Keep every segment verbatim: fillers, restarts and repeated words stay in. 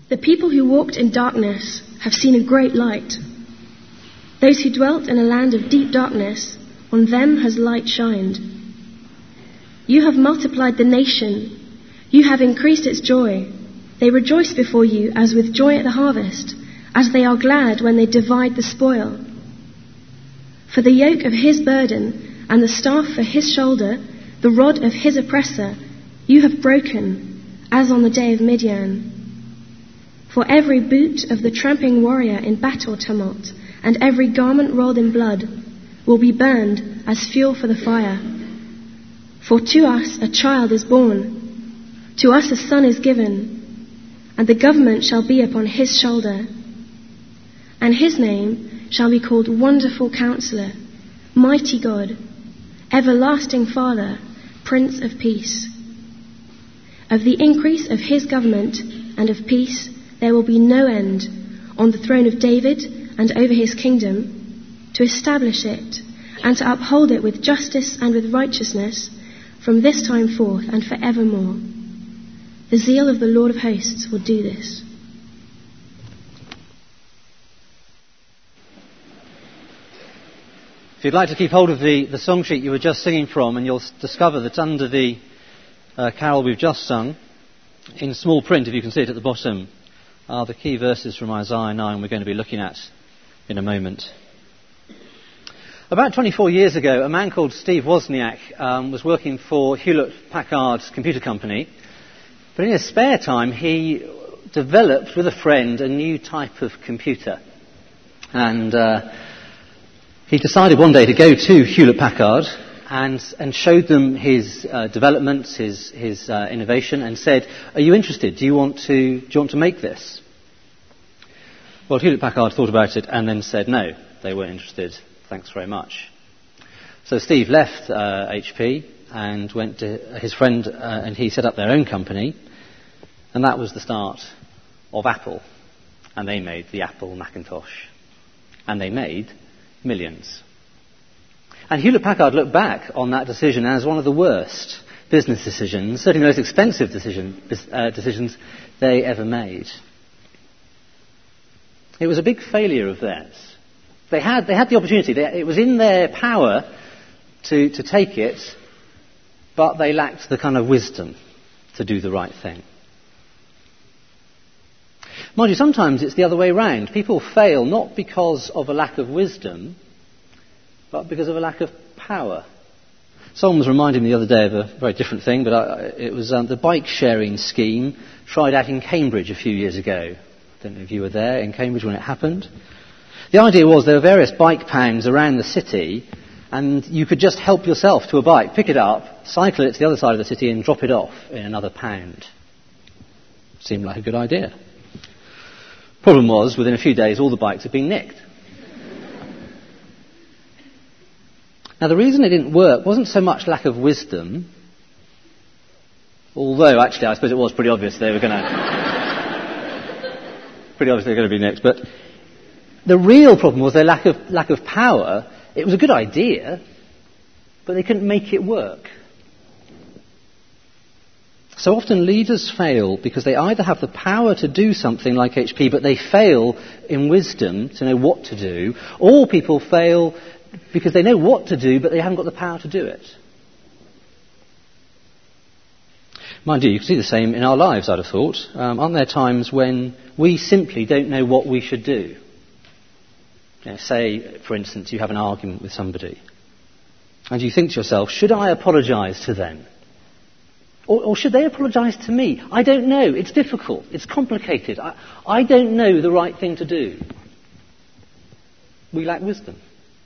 The people who walked in darkness have seen a great light. Those who dwelt in a land of deep darkness, on them has light shined. You have multiplied the nation. You have increased its joy. They rejoice before you as with joy at the harvest, as they are glad when they divide the spoil. For the yoke of his burden and the staff for his shoulder, the rod of his oppressor, you have broken, as on the day of Midian. For every boot of the tramping warrior in battle tumult, and every garment rolled in blood, will be burned as fuel for the fire. For to us a child is born, to us a son is given, and the government shall be upon his shoulder. And his name shall be called Wonderful Counselor, Mighty God, Everlasting Father, Prince of Peace. Of the increase of his government and of peace there will be no end, on the throne of David and over his kingdom, to establish it and to uphold it with justice and with righteousness from this time forth and forevermore. The zeal of the Lord of hosts will do this. If you'd like to keep hold of the, the song sheet you were just singing from, and you'll discover that under the uh, carol we've just sung, in small print, if you can see it at the bottom, are the key verses from Isaiah nine we're going to be looking at in a moment. About twenty-four years ago, a man called Steve Wozniak um, was working for Hewlett-Packard's computer company, but in his spare time he developed with a friend a new type of computer. And uh, he decided one day to go to Hewlett-Packard and, and showed them his uh, developments, his, his uh, innovation, and said, "Are you interested? Do you want to, do you want to make this?" Well, Hewlett-Packard thought about it and then said no, they weren't interested. Thanks very much. So Steve left uh, H P and went to his friend uh, and he set up their own company, and that was the start of Apple. And they made the Apple Macintosh, and they made millions. And Hewlett-Packard looked back on that decision as one of the worst business decisions, certainly the most expensive decision, uh, decisions they ever made. It was a big failure of theirs. They had, they had the opportunity. They, it was in their power to, to take it, but they lacked the kind of wisdom to do the right thing. Mind you, sometimes it's the other way round. People fail not because of a lack of wisdom, but because of a lack of power. Someone was reminding me the other day of a very different thing, but I, it was um, the bike sharing scheme tried out in Cambridge a few years ago. I don't know if you were there in Cambridge when it happened. The idea was there were various bike pounds around the city, and you could just help yourself to a bike, pick it up, cycle it to the other side of the city and drop it off in another pound. Seemed like a good idea. Problem was, within a few days, all the bikes had been nicked. Now, the reason it didn't work wasn't so much lack of wisdom, although actually I suppose it was pretty obvious they were going to pretty obvious they were going to be nicked. But the real problem was their lack of lack of power. It was a good idea, but they couldn't make it work. So often leaders fail because they either have the power to do something like H P, but they fail in wisdom to know what to do, or people fail because they know what to do, but they haven't got the power to do it. Mind you, you can see the same in our lives, I'd have thought. Um, aren't there times when we simply don't know what we should do? You know, say, for instance, you have an argument with somebody, and you think to yourself, should I apologise to them? Or, or should they apologise to me? I don't know. It's difficult. It's complicated. I, I don't know the right thing to do. We lack wisdom.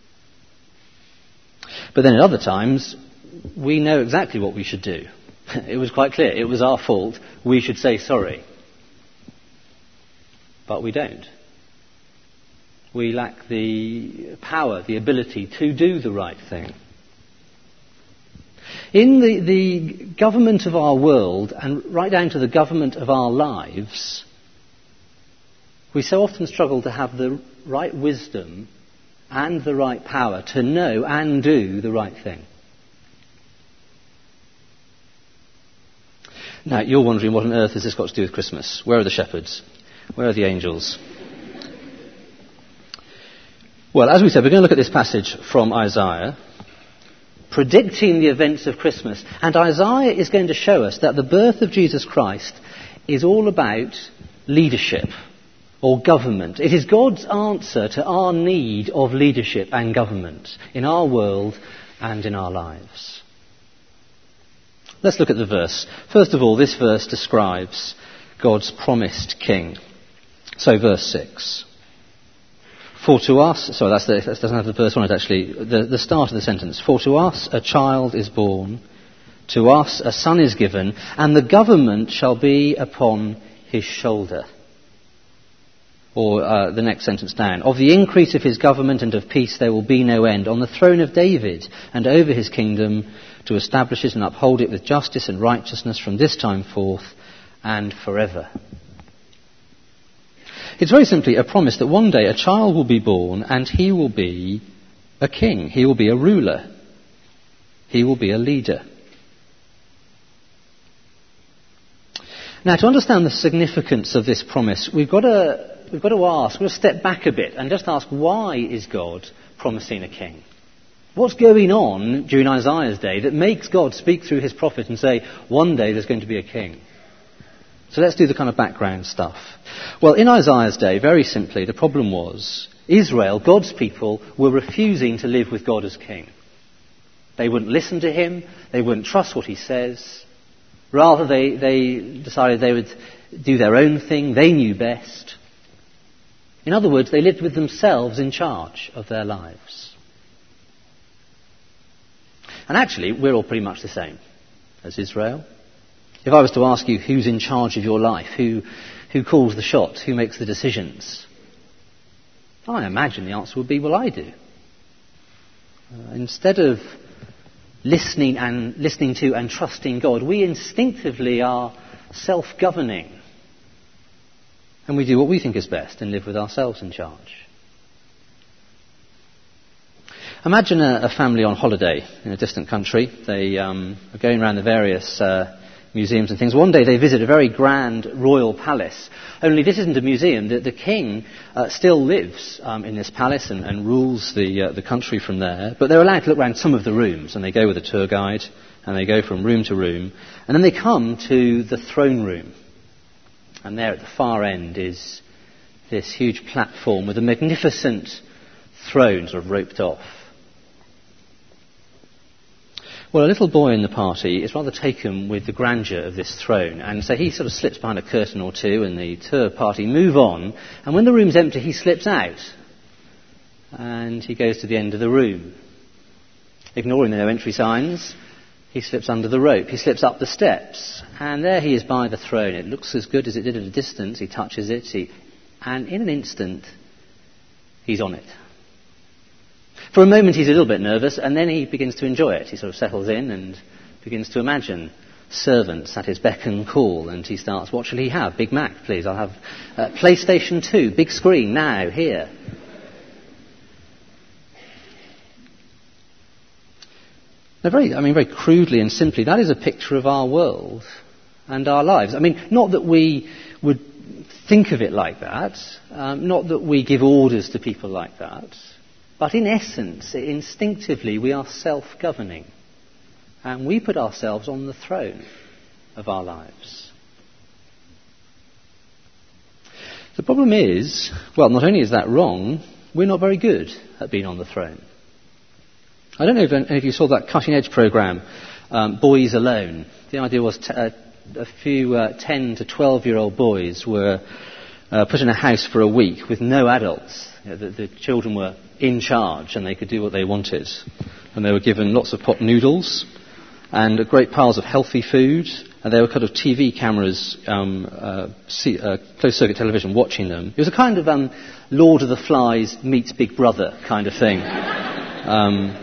But then at other times, we know exactly what we should do. It was quite clear. It was our fault. We should say sorry. But we don't. We lack the power, the ability to do the right thing. In the, the government of our world, and right down to the government of our lives, we so often struggle to have the right wisdom and the right power to know and do the right thing. Now, you're wondering, what on earth has this got to do with Christmas? Where are the shepherds? Where are the angels? Well, as we said, we're going to look at this passage from Isaiah, predicting the events of Christmas. And Isaiah is going to show us that the birth of Jesus Christ is all about leadership or government. It is God's answer to our need of leadership and government in our world and in our lives. Let's look at the verse. First of all, this verse describes God's promised king. So verse six. For to us, sorry, that's the, that doesn't have the verse on it actually, the, the start of the sentence. For to us a child is born, to us a son is given, and the government shall be upon his shoulder. Or uh, the next sentence down. Of the increase of his government and of peace there will be no end, on the throne of David and over his kingdom, to establish it and uphold it with justice and righteousness from this time forth and forever. It's very simply a promise that one day a child will be born and he will be a king. He will be a ruler. He will be a leader. Now, to understand the significance of this promise, we've got to, we've got to ask, we've got to step back a bit and just ask, why is God promising a king? What's going on during Isaiah's day that makes God speak through his prophet and say, one day there's going to be a king? So let's do the kind of background stuff. Well, in Isaiah's day, very simply, the problem was Israel, God's people, were refusing to live with God as king. They wouldn't listen to him. They wouldn't trust what he says. Rather, they, they decided they would do their own thing. They knew best. In other words, they lived with themselves in charge of their lives. And actually, we're all pretty much the same as Israel. If I was to ask you who's in charge of your life, who, who calls the shots, who makes the decisions, I imagine the answer would be, well, I do. Uh, instead of listening and listening to and trusting God, we instinctively are self-governing. And we do what we think is best and live with ourselves in charge. Imagine a, a family on holiday in a distant country. They um, are going around the various uh, museums and things. One day they visit a very grand royal palace. Only this isn't a museum. The, the king uh, still lives um, in this palace and, and rules the uh, the country from there. But they're allowed to look around some of the rooms, and they go with a tour guide, and they go from room to room. And then they come to the throne room. And there at the far end is this huge platform with a magnificent throne sort of roped off. Well, a little boy in the party is rather taken with the grandeur of this throne, and so he sort of slips behind a curtain or two, and the tour party move on, and when the room's empty, he slips out, and he goes to the end of the room. Ignoring the no entry signs, he slips under the rope, he slips up the steps, and there he is by the throne. It looks as good as it did at a distance. He touches it, he, and in an instant, he's on it. For a moment he's a little bit nervous, and then he begins to enjoy it. He sort of settles in and begins to imagine servants at his beck and call, and he starts, what shall he have? Big Mac, please. I'll have uh, PlayStation two, big screen, now, here. Now, very, I mean, very crudely and simply, that is a picture of our world and our lives. I mean, not that we would think of it like that, um, not that we give orders to people like that, but in essence, instinctively, we are self-governing. And we put ourselves on the throne of our lives. The problem is, well, not only is that wrong, we're not very good at being on the throne. I don't know if any of you saw that cutting-edge programme, um, Boys Alone. The idea was t- uh, a few uh, ten to twelve-year-old boys were uh, put in a house for a week with no adults. You know, the, the children were in charge and they could do what they wanted. And they were given lots of pot noodles and great piles of healthy food. And there were kind of T V cameras, um, uh, see, uh, closed-circuit television watching them. It was a kind of um, Lord of the Flies meets Big Brother kind of thing. Um,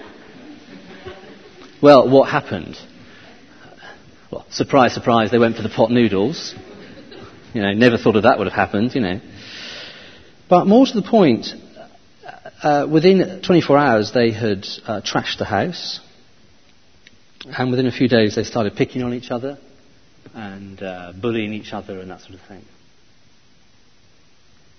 well, what happened? Well, surprise, surprise, they went for the pot noodles. You know, never thought of that would have happened, you know. But more to the point, uh, within twenty-four hours they had uh, trashed the house. And within a few days they started picking on each other and uh, bullying each other and that sort of thing.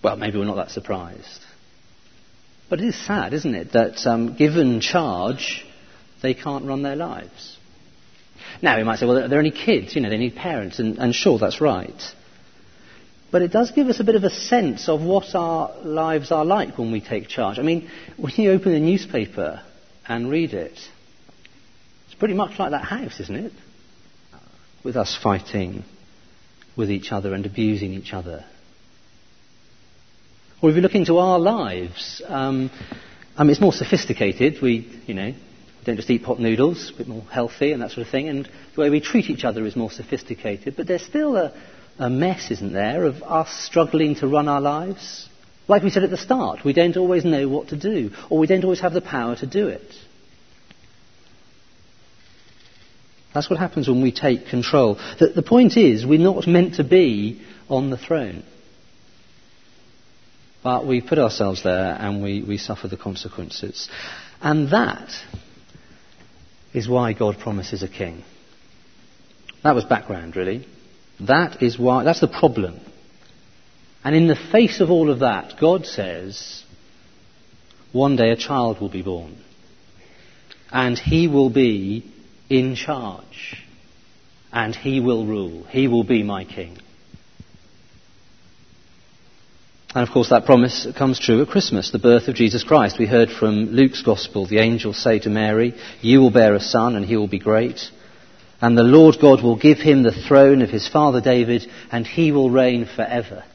well, maybe we're not that surprised. But it is sad, isn't it, that um, given charge, they can't run their lives. Now, we might say, well, they're only kids, you know, they need parents, and, and sure, that's right. But it does give us a bit of a sense of what our lives are like when we take charge. I mean, when you open the newspaper and read it, it's pretty much like that house, isn't it? With us fighting with each other and abusing each other. Or if you look into our lives, um, I mean, it's more sophisticated. We, you know, don't just eat pot noodles, a bit more healthy and that sort of thing. And the way we treat each other is more sophisticated. But there's still a, a mess, isn't there, of us struggling to run our lives. Like we said at the start, we don't always know what to do, or we don't always have the power to do it. That's what happens when we take control. The, the point is, we're not meant to be on the throne. But we put ourselves there and we, we suffer the consequences. And that is why God promises a king. That was background, really. That is why, that's the problem. And in the face of all of that, God says, one day a child will be born. And he will be in charge. And he will rule. He will be my king. And of course that promise comes true at Christmas, the birth of Jesus Christ. We heard from Luke's Gospel, the angels say to Mary, you will bear a son and he will be great. And the Lord God will give him the throne of his father David, and he will reign forever.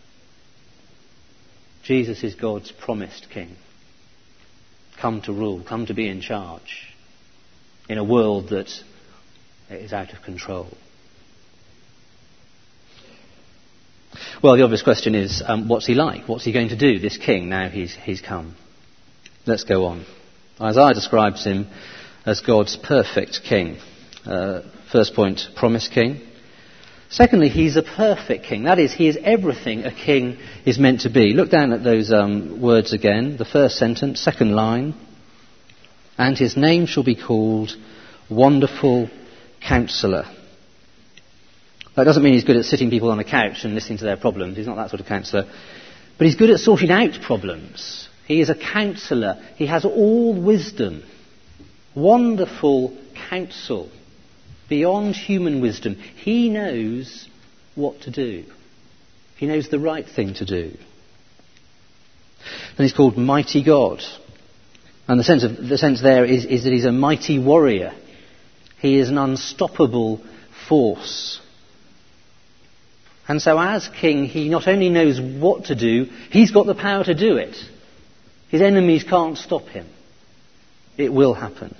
Jesus is God's promised king. Come to rule, come to be in charge in a world that is out of control. Well, the obvious question is, um, what's he like? What's he going to do, this king, now he's, he's come? Let's go on. Isaiah describes him as God's perfect king. Uh, first point, promised king. Secondly, he's a perfect king. That is, he is everything a king is meant to be. Look down at those um, words again. The first sentence, second line. And his name shall be called Wonderful Counselor. That doesn't mean he's good at sitting people on a couch and listening to their problems. He's not that sort of counsellor. But he's good at sorting out problems. He is a counsellor. He has all wisdom. Wonderful counsel. Beyond human wisdom. He knows what to do. He knows the right thing to do. Then he's called Mighty God. And the sense of the sense there is, is that he's a mighty warrior. He is an unstoppable force. And so as king, he not only knows what to do, he's got the power to do it. His enemies can't stop him. It will happen.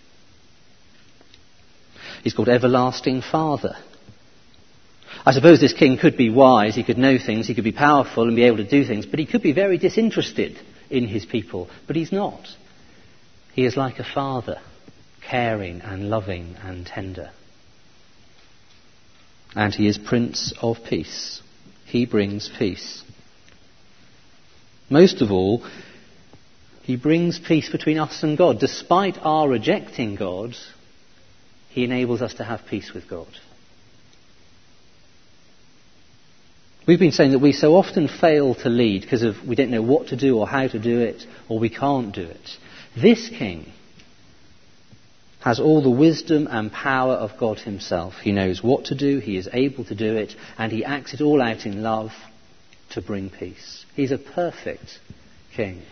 He's called Everlasting Father. I suppose this king could be wise, he could know things, he could be powerful and be able to do things, but he could be very disinterested in his people. But he's not. He is like a father, caring and loving and tender. And he is Prince of Peace. He brings peace. Most of all, he brings peace between us and God. Despite our rejecting God, he enables us to have peace with God. We've been saying that we so often fail to lead because of we don't know what to do or how to do it, or we can't do it. This king has all the wisdom and power of God himself. He knows what to do, he is able to do it, and he acts it all out in love to bring peace. He's a perfect king.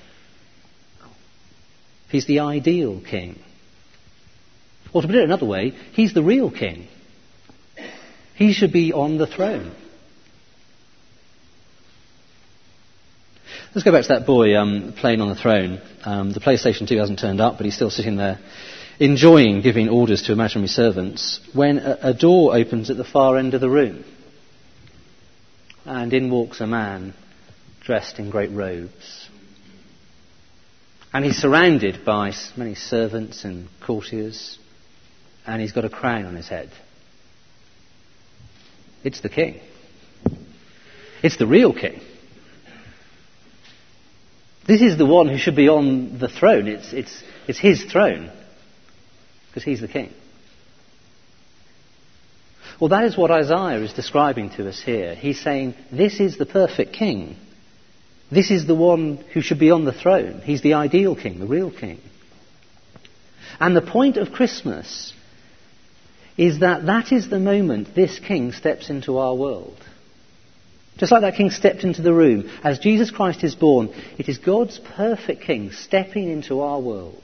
He's the ideal king. Or to put it another way, he's the real king. He should be on the throne. Let's go back to that boy um, playing on the throne. Um, the PlayStation two hasn't turned up, but he's still sitting there enjoying giving orders to imaginary servants when a, a door opens at the far end of the room. And in walks a man dressed in great robes. And he's surrounded by many servants and courtiers. And he's got a crown on his head. It's the king. It's the real king. This is the one who should be on the throne. It's, it's, it's his throne. Because he's the king. Well, that is what Isaiah is describing to us here. He's saying, this is the perfect king. This is the one who should be on the throne. He's the ideal king, the real king. And the point of Christmas is that that is the moment this king steps into our world. Just like that king stepped into the room, as Jesus Christ is born, it is God's perfect king stepping into our world.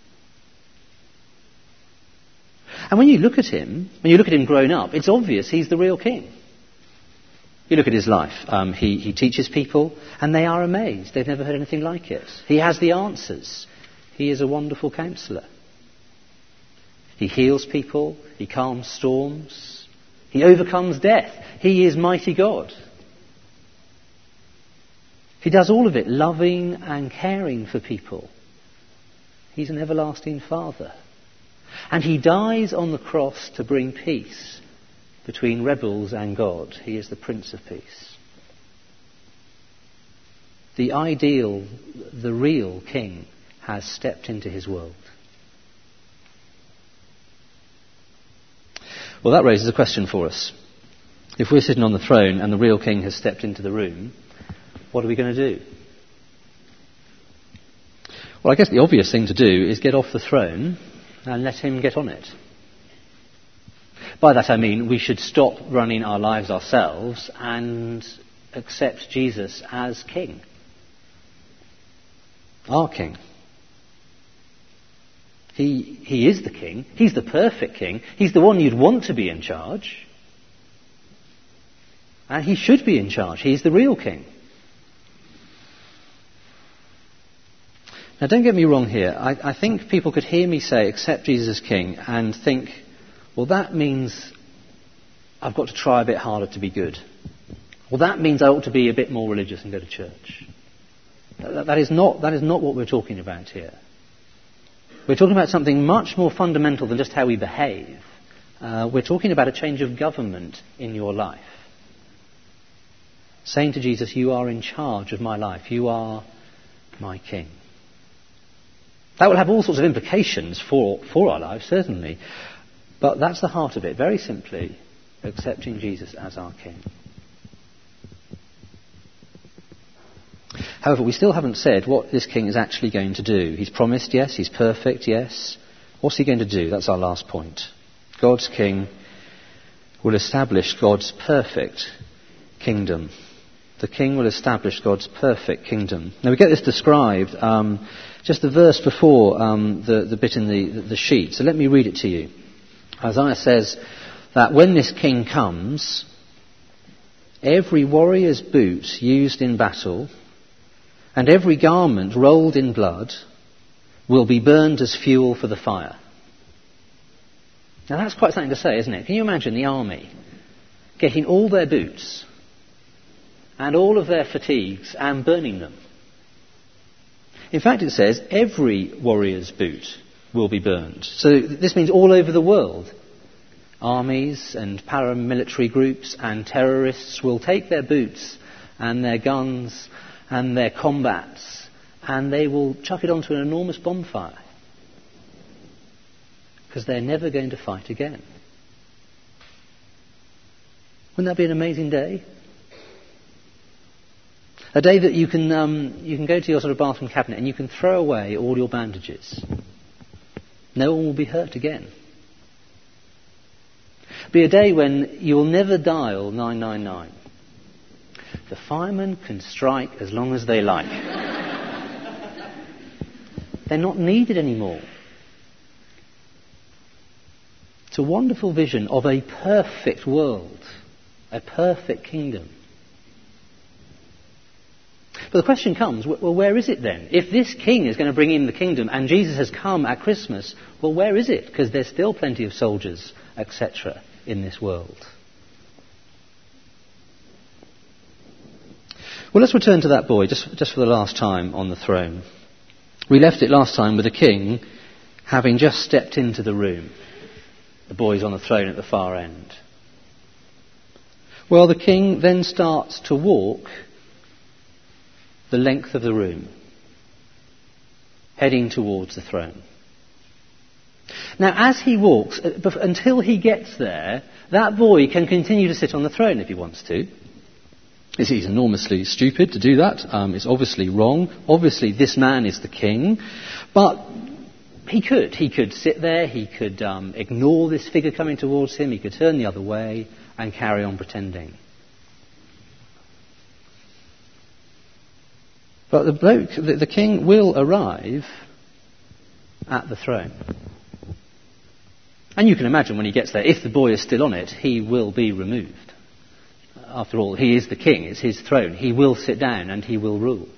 And when you look at him, when you look at him grown up, it's obvious he's the real king. You look at his life. Um, he, he teaches people, and they are amazed. They've never heard anything like it. He has the answers. He is a wonderful counsellor. He heals people. He calms storms. He overcomes death. He is mighty God. He does all of it loving and caring for people. He's an everlasting Father. And he dies on the cross to bring peace between rebels and God. He is the Prince of Peace. The ideal, the real king has stepped into his world. Well, that raises a question for us. If we're sitting on the throne and the real king has stepped into the room, what are we going to do? Well, I guess the obvious thing to do is get off the throne and let him get on it. By that I mean we should stop running our lives ourselves and accept Jesus as king. Our king. He, he is the king. He's the perfect king. He's the one you'd want to be in charge. And he should be in charge. He's the real king. Now, don't get me wrong here. I, I think people could hear me say, accept Jesus as king, and think, well, that means I've got to try a bit harder to be good. Well, that means I ought to be a bit more religious and go to church. That, that, is not, that is not what we're talking about here. We're talking about something much more fundamental than just how we behave. Uh, we're talking about a change of government in your life. Saying to Jesus, you are in charge of my life. You are my king. That will have all sorts of implications for, for our lives, certainly. But that's the heart of it. Very simply, accepting Jesus as our king. However, we still haven't said what this king is actually going to do. He's promised, yes. He's perfect, yes. What's he going to do? That's our last point. God's king will establish God's perfect kingdom. The king will establish God's perfect kingdom. Now we get this described, um, just the verse before um, the, the bit in the, the sheet. So let me read it to you. Isaiah says that when this king comes, every warrior's boot used in battle and every garment rolled in blood will be burned as fuel for the fire. Now that's quite something to say, isn't it? Can you imagine the army getting all their boots and all of their fatigues and burning them? In fact, it says every warrior's boot will be burned. So this means all over the world, armies and paramilitary groups and terrorists will take their boots and their guns and their combats and they will chuck it onto an enormous bonfire because they're never going to fight again. Wouldn't that be an amazing day? A day that you can um, you can go to your sort of bathroom cabinet and you can throw away all your bandages. No one will be hurt again. Be a day when you will never dial nine nine nine. The firemen can strike as long as they like. They're not needed anymore. It's a wonderful vision of a perfect world, a perfect kingdom. But the question comes, well, where is it then? If this king is going to bring in the kingdom and Jesus has come at Christmas, well, where is it? Because there's still plenty of soldiers, et cetera, in this world. Well, let's return to that boy just, just for the last time on the throne. We left it last time with the king having just stepped into the room. The boy's on the throne at the far end. Well, the king then starts to walk the length of the room, heading towards the throne. Now, as he walks, until he gets there, that boy can continue to sit on the throne if he wants to. It's, he's enormously stupid to do that. Um, it's obviously wrong. Obviously, this man is the king. But he could. He could sit there. He could um, ignore this figure coming towards him. He could turn the other way and carry on pretending. But the bloke, the, the king will arrive at the throne. And you can imagine when he gets there, if the boy is still on it, he will be removed. After all, he is the king, it's his throne. He will sit down and he will rule.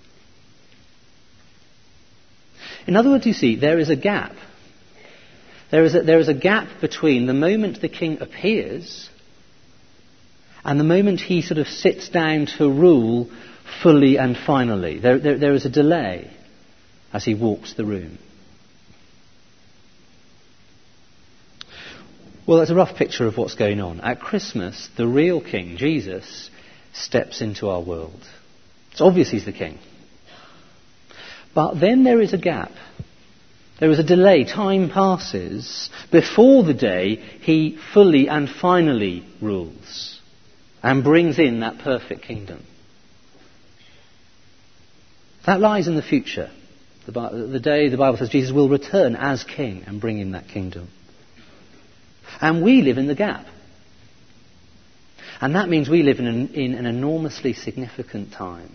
In other words, you see, there is a gap. There is a, there is a gap between the moment the king appears and the moment he sort of sits down to rule fully and finally. There, there, there is a delay as he walks the room. Well, that's a rough picture of what's going on. At Christmas, the real king, Jesus, steps into our world. It's obvious he's the king. But then there is a gap. There is a delay. Time passes before the day he fully and finally rules and brings in that perfect kingdom. That lies in the future. The, the day the Bible says Jesus will return as king and bring in that kingdom. And we live in the gap. And that means we live in an, in an enormously significant time.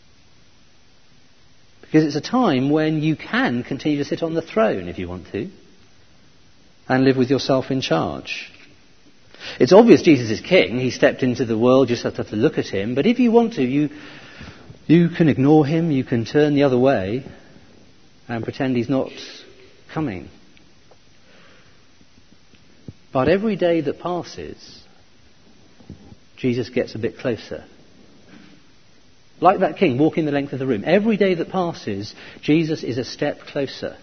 Because it's a time when you can continue to sit on the throne if you want to. And live with yourself in charge. It's obvious Jesus is king. He stepped into the world. You just have to look at him. But if you want to, you, you can ignore him. You can turn the other way and pretend he's not coming. But every day that passes, Jesus gets a bit closer. Like that king walking the length of the room. Every day that passes, Jesus is a step closer.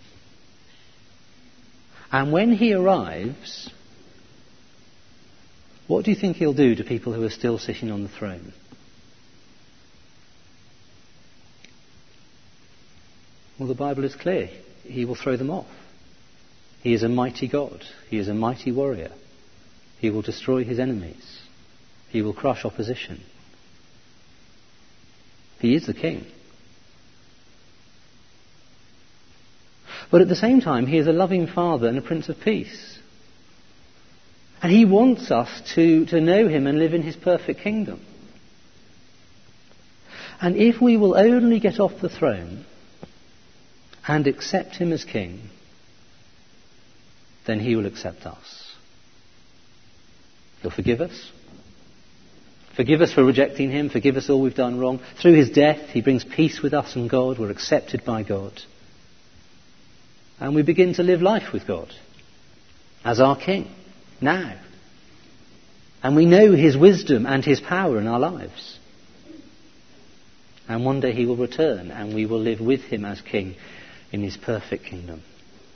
And when he arrives, what do you think he'll do to people who are still sitting on the throne? Well, the Bible is clear. He will throw them off. He is a mighty God. He is a mighty warrior. He will destroy his enemies. He will crush opposition. He is the king. But at the same time, he is a loving father and a prince of peace. And he wants us to, to know him and live in his perfect kingdom. And if we will only get off the throne and accept him as king, then he will accept us. He'll forgive us. Forgive us for rejecting him. Forgive us all we've done wrong. Through his death, he brings peace with us and God. We're accepted by God. And we begin to live life with God as our king now. And we know his wisdom and his power in our lives. And one day he will return and we will live with him as king in his perfect kingdom.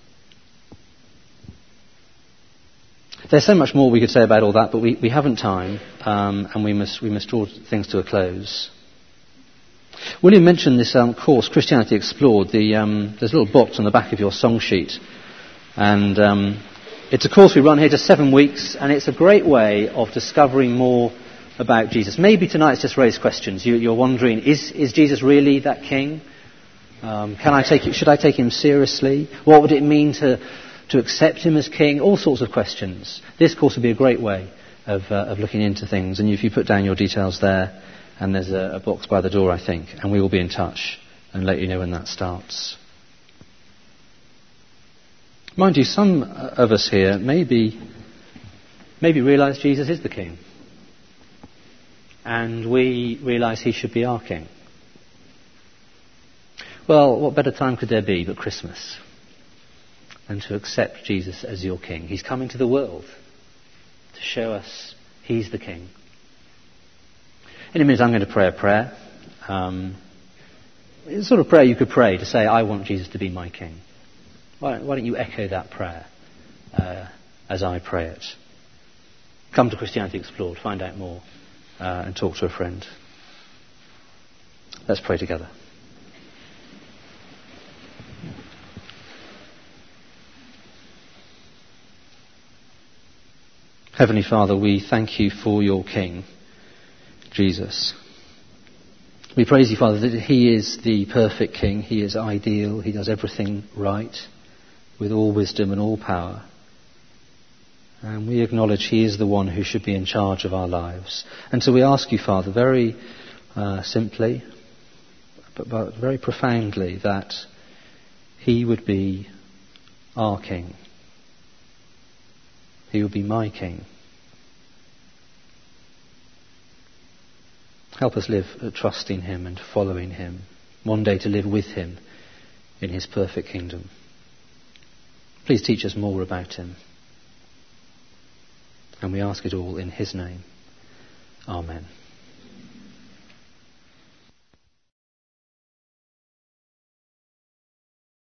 There's so much more we could say about all that, but we, we haven't time, um, and we must we must draw things to a close. William mentioned this um, course, Christianity Explored. The, um, there's a little box on the back of your song sheet, and um, it's a course we run here, just seven weeks, and it's a great way of discovering more about Jesus. Maybe tonight's just raised questions. You, you're wondering, is is Jesus really that king? Um, can I take it? Should I take him seriously? What would it mean to to accept him as king? All sorts of questions. This course would be a great way of, uh, of looking into things. And if you put down your details there, and there's a, a box by the door, I think, and we will be in touch and let you know when that starts. Mind you, some of us here maybe, maybe realise Jesus is the king. And we realise he should be our king. Well, what better time could there be but Christmas? And to accept Jesus as your king. He's come into the world to show us he's the king. In a minute I'm going to pray a prayer. Um, it's the sort of prayer you could pray to say, I want Jesus to be my king. Why don't, why don't you echo that prayer uh, as I pray it? Come to Christianity Explored, find out more, uh, and talk to a friend. Let's pray together. Heavenly Father, we thank you for your King, Jesus. We praise you, Father, that he is the perfect King. He is ideal. He does everything right with all wisdom and all power. And we acknowledge he is the one who should be in charge of our lives. And so we ask you, Father, very uh, simply, but, but very profoundly, that he would be our King. He would be my King. Help us live uh, trusting him and following him. One day to live with him in his perfect kingdom. Please teach us more about him. And we ask it all in his name. Amen.